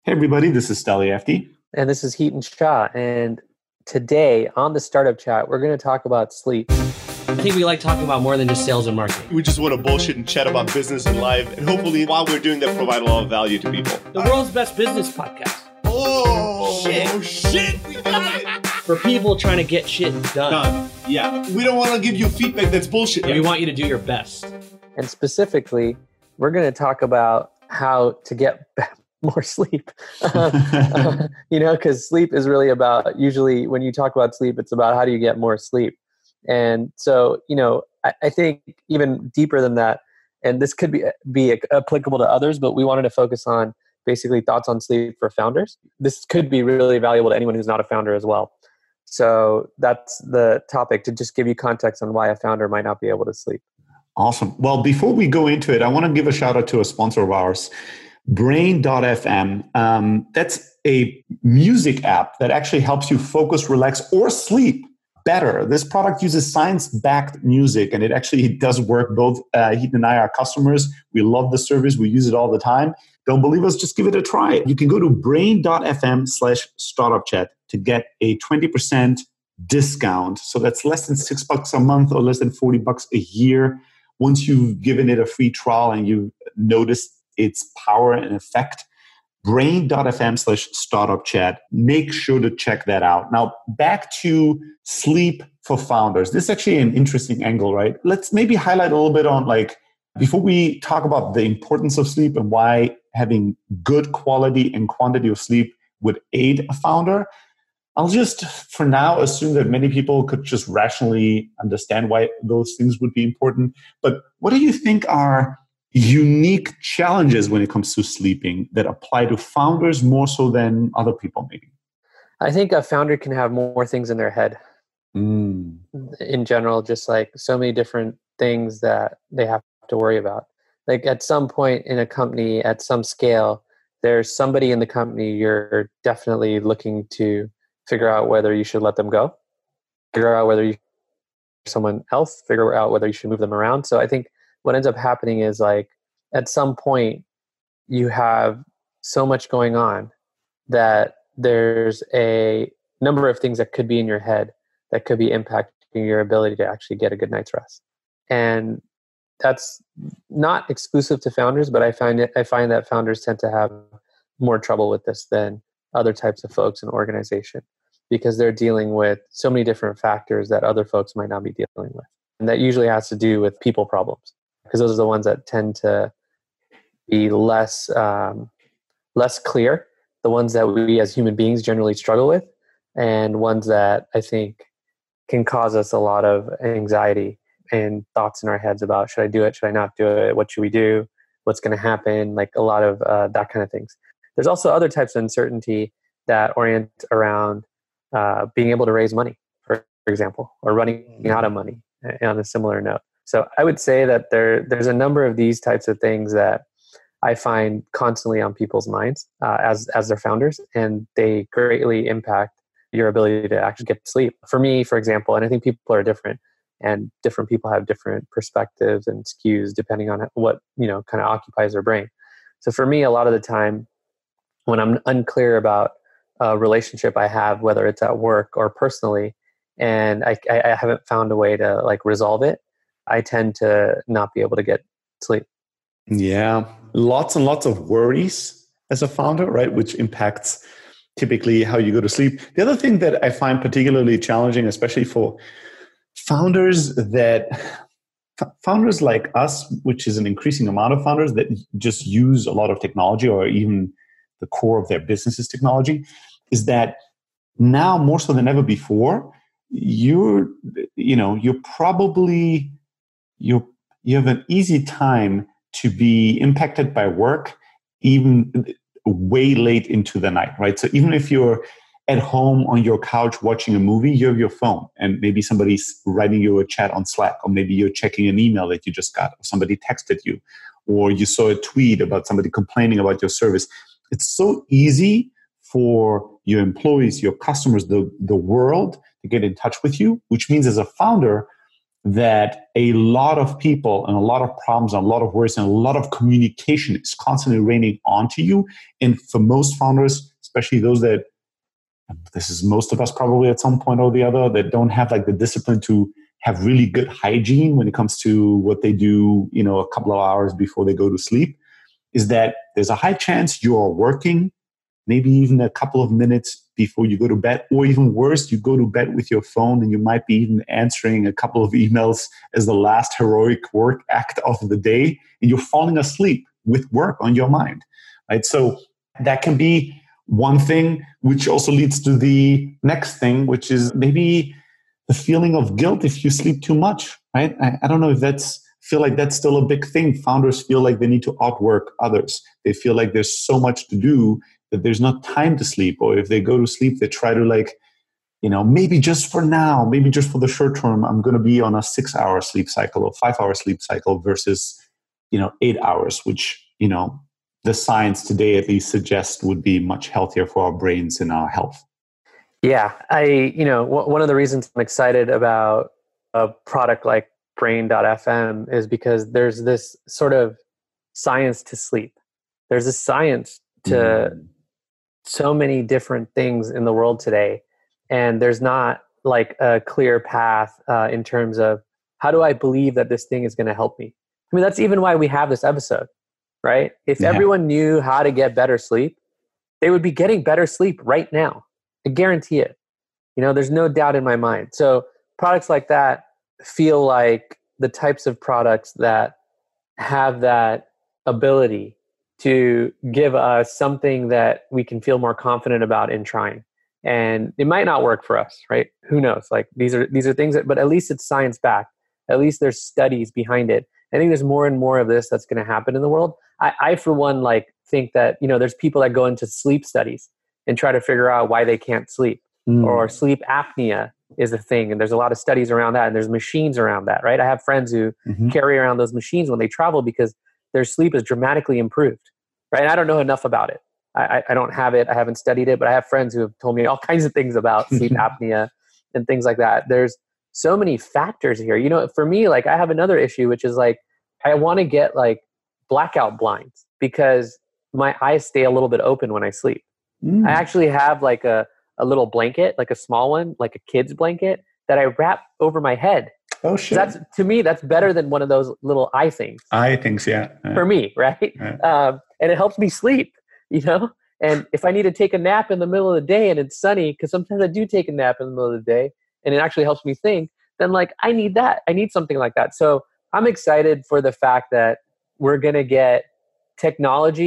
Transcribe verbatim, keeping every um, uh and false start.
Hey everybody, this is Steli Efti. And this is Heaton Shah. And today on the Startup Chat, we're going to talk about sleep. I think we like talking about more than just sales and marketing. We just want to bullshit and chat about business and life. And hopefully while we're doing that, provide a lot of value to people. The world's best business podcast. Oh, shit. Oh, shit. We got it. For people trying to get shit done. Done. Yeah. We don't want to give you feedback that's bullshit. Yeah, we want you to do your best. And specifically, we're going to talk about how to get more sleep. uh, you know, because sleep is really about, usually when you talk about sleep, it's about how do you get more sleep. And so, you know, I, I think even deeper than that, and this could be, be applicable to others, but we wanted to focus on basically thoughts on sleep for founders. This could be really valuable to anyone who's not a founder as well. So that's the topic, to just give you context on why a founder might not be able to sleep. Awesome. Well, before we go into it, I want to give a shout out to a sponsor of ours, Brain dot f m. Um, that's a music app that actually helps you focus, relax, or sleep better. This product uses science-backed music, and it actually does work. Both uh, Heaton and I are customers. We love the service. We use it all the time. Don't believe us? Just give it a try. You can go to brain dot f m slash startup chat to get a twenty percent discount. So that's less than six bucks a month or less than forty bucks a year. Once you've given it a free trial and you've noticed its power and effect, brain dot f m slash startup chat. Make sure to check that out. Now, back to sleep for founders. This is actually an interesting angle, right? Let's maybe highlight a little bit on, like, before we talk about the importance of sleep and why having good quality and quantity of sleep would aid a founder, I'll just, for now, assume that many people could just rationally understand why those things would be important. But what do you think are unique challenges when it comes to sleeping that apply to founders more so than other people maybe? I think a founder can have more things in their head. Mm. In general, just like so many different things that they have to worry about. Like at some point in a company, at some scale, there's somebody in the company you're definitely looking to figure out whether you should let them go, figure out whether you someone else, figure out whether you should move them around. So I think what ends up happening is, like, at some point you have so much going on that there's a number of things that could be in your head that could be impacting your ability to actually get a good night's rest. And that's not exclusive to founders, but I find it, I find that founders tend to have more trouble with this than other types of folks in organization, because they're dealing with so many different factors that other folks might not be dealing with. And that usually has to do with people problems, because those are the ones that tend to be less um, less clear, the ones that we as human beings generally struggle with, and ones that I think can cause us a lot of anxiety and thoughts in our heads about, should I do it, should I not do it, what should we do, what's going to happen, like a lot of uh, that kind of things. There's also other types of uncertainty that orient around uh, being able to raise money, for example, or running out of money on a similar note. So I would say that there there's a number of these types of things that I find constantly on people's minds uh, as as their founders, and they greatly impact your ability to actually get sleep. For me, for example, and I think people are different, and different people have different perspectives and skews depending on what, you know, kind of occupies their brain. So for me, a lot of the time when I'm unclear about a relationship I have, whether it's at work or personally, and I, I haven't found a way to like resolve it, I tend to not be able to get sleep. Yeah. Lots and lots of worries as a founder, right? Which impacts typically how you go to sleep. The other thing that I find particularly challenging, especially for founders that founders like us, which is an increasing amount of founders that just use a lot of technology, or even the core of their business is technology, is that now more so than ever before, you're, you know, you're probably, you you have an easy time to be impacted by work, even way late into the night, right? So even if you're at home on your couch watching a movie, you have your phone, and maybe somebody's writing you a chat on Slack, or maybe you're checking an email that you just got, or somebody texted you, or you saw a tweet about somebody complaining about your service. It's so easy for your employees, your customers, the, the world to get in touch with you, which means as a founder, that a lot of people and a lot of problems and a lot of worries and a lot of communication is constantly raining onto you. And for most founders, especially those that, this is most of us probably at some point or the other, that don't have like the discipline to have really good hygiene when it comes to what they do, you know, a couple of hours before they go to sleep, is that there's a high chance you are working maybe even a couple of minutes before you go to bed, or even worse, you go to bed with your phone and you might be even answering a couple of emails as the last heroic work act of the day, and you're falling asleep with work on your mind, right? So that can be one thing, which also leads to the next thing, which is maybe the feeling of guilt if you sleep too much, right? I, I don't know if that's, feel like that's still a big thing. Founders feel like they need to outwork others. They feel like there's so much to do that there's not time to sleep. Or if they go to sleep, they try to like, you know, maybe just for now, maybe just for the short term, I'm going to be on a six hour sleep cycle or five hour sleep cycle versus, you know, eight hours, which, you know, the science today at least suggests would be much healthier for our brains and our health. Yeah. I, you know, w- one of the reasons I'm excited about a product like Brain dot f m is because there's this sort of science to sleep. There's a science to mm. so many different things in the world today. And there's not like a clear path uh, in terms of how do I believe that this thing is going to help me? I mean, that's even why we have this episode, right? If yeah. everyone knew how to get better sleep, they would be getting better sleep right now. I guarantee it. You know, there's no doubt in my mind. So products like that feel like the types of products that have that ability to give us something that we can feel more confident about in trying. And it might not work for us, right? Who knows? Like these are these are things that, but at least it's science backed. At least there's studies behind it. I think there's more and more of this that's going to happen in the world. I, I, for one, like think that, you know, there's people that go into sleep studies and try to figure out why they can't sleep, mm. or sleep apnea is a thing. And there's a lot of studies around that. And there's machines around that, right? I have friends who mm-hmm. carry around those machines when they travel because their sleep is dramatically improved, right? I don't know enough about it. I, I don't have it. I haven't studied it, but I have friends who have told me all kinds of things about sleep apnea and things like that. There's so many factors here. You know, for me, like I have another issue, which is like, I want to get like blackout blinds because my eyes stay a little bit open when I sleep. Mm. I actually have like a, a little blanket, like a small one, like a kid's blanket that I wrap over my head. Oh shit! That's, to me, that's better than one of those little eye things. Eye things, yeah. yeah. For me, right? Yeah. Um, and it helps me sleep, you know? And if I need to take a nap in the middle of the day and it's sunny, because sometimes I do take a nap in the middle of the day and it actually helps me think, then like I need that. I need something like that. So I'm excited for the fact that we're going to get technology